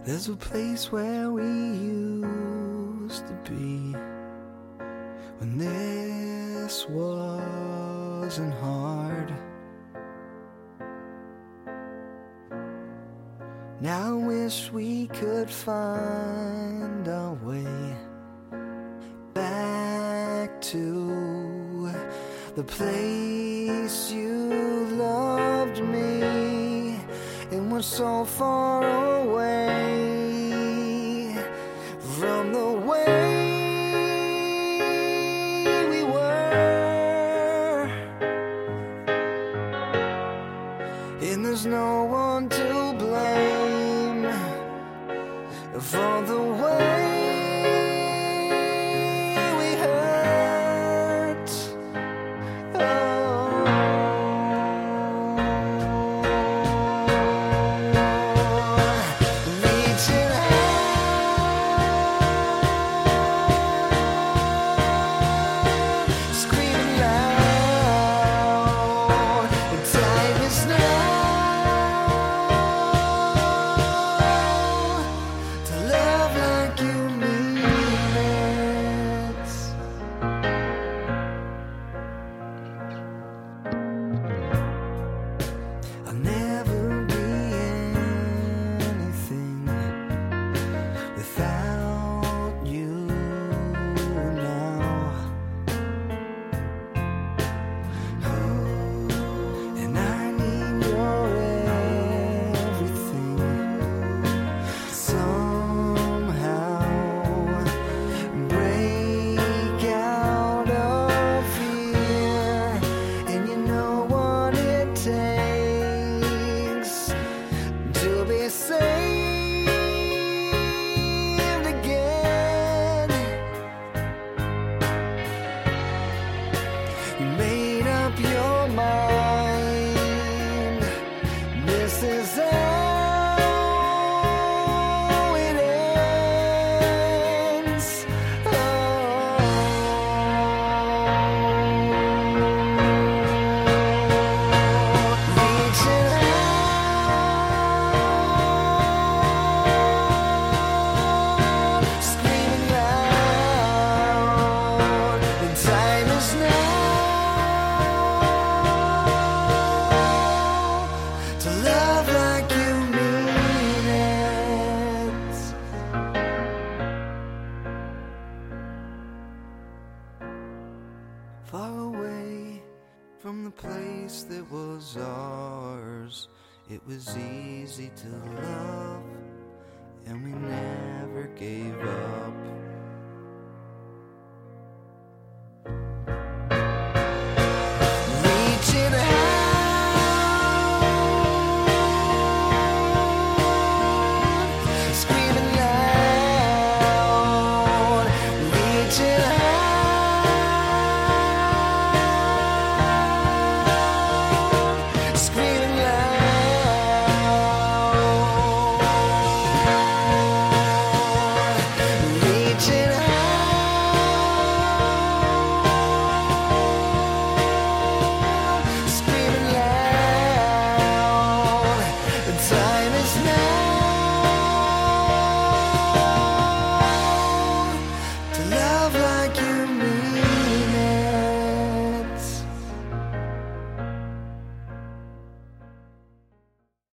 There's a place where we used to be when this wasn't hard. Now I wish we could find our way back to the place you loved me and was so far away from the way we were. And there's no one to blame for the way we hurt. Reaching out, screaming loud. The time is now to love like you mean it. I'll never be anything without you now. Oh, and I need your everything. Somehow break out of fear, and you know what it takes to be saved again. You made up your mind. This is how it ends. Reaching out, screaming loud. The time is now to love like you mean it. Far away from the place that was ours, it was easy to love, and we never gave up.